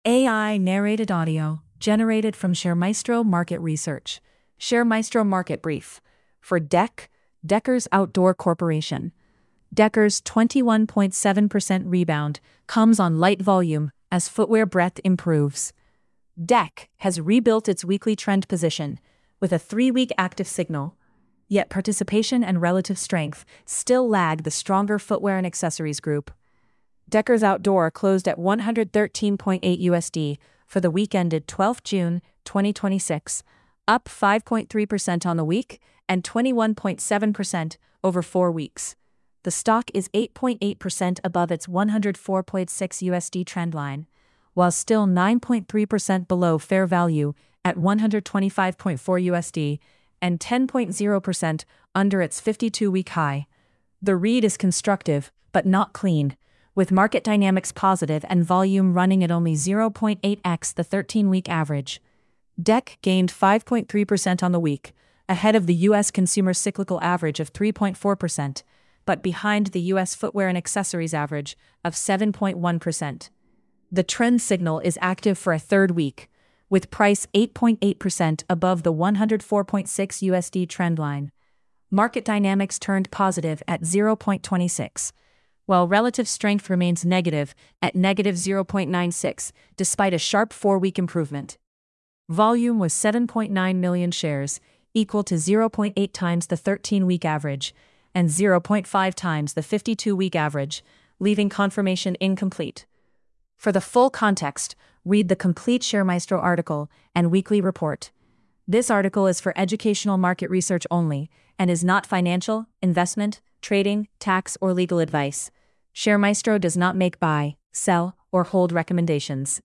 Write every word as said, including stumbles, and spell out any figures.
A I narrated audio generated from ShareMaestro Market Research. ShareMaestro Market Brief. For D E C, Deckers Outdoor Corporation. Deckers' twenty-one point seven percent rebound comes on light volume as footwear breadth improves. D E C has rebuilt its weekly trend position with a three-week active signal, yet participation and relative strength still lag the stronger footwear and accessories group. Deckers Outdoor closed at one hundred thirteen point eight U S D for the week ended twelfth June twenty twenty-six, up five point three percent on the week and twenty-one point seven percent over four weeks. The stock is eight point eight percent above its one hundred four point six U S D trendline, while still nine point three percent below fair value at one hundred twenty-five point four U S D and ten point zero percent under its fifty-two-week high. The read is constructive, but not clean, with market dynamics positive and volume running at only zero point eight x the thirteen-week average. D E C gained five point three percent on the week, ahead of the U S consumer cyclical average of three point four percent, but behind the U S footwear and accessories average of seven point one percent. The trend signal is active for a third week, with price eight point eight percent above the one hundred four point six U S D trendline. Market dynamics turned positive at zero point two six, while relative strength remains negative at negative zero point nine six, despite a sharp four-week improvement. Volume was seven point nine million shares, equal to zero point eight times the thirteen-week average, and zero point five times the fifty-two-week average, leaving confirmation incomplete. For the full context, read the complete ShareMaestro article and weekly report. This article is for educational market research only and is not financial, investment, trading, tax, or legal advice. ShareMaestro does not make buy, sell, or hold recommendations.